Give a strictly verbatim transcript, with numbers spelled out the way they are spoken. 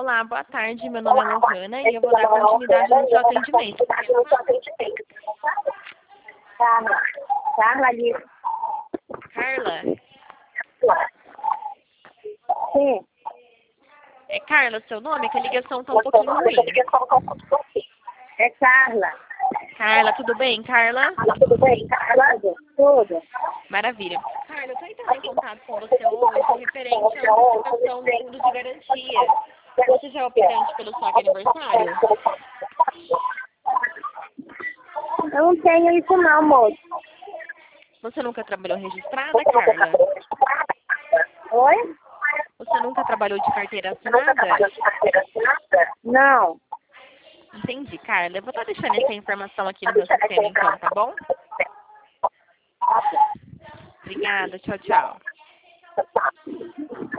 Olá, boa tarde. Meu nome é Lohana e eu vou dar continuidade no seu atendimento. Carla. Carla ali. Carla? Sim. É Carla seu nome? Que a ligação tá um pouquinho ruim. É Carla. Carla, tudo bem, Carla? Tudo bem, Carla? Tudo. Maravilha. Carla, eu tô entrando em contato com você hoje referente à antecipação do fundo de garantia. Você já é operante pelo saque aniversário? Eu não tenho isso não, moço. Você nunca trabalhou registrada, Carla? Oi? Você nunca trabalhou de carteira assinada? Não. Entendi, Carla. Eu vou estar deixando essa informação aqui no meu sistema, então, tá bom? Obrigada. Tchau, tchau.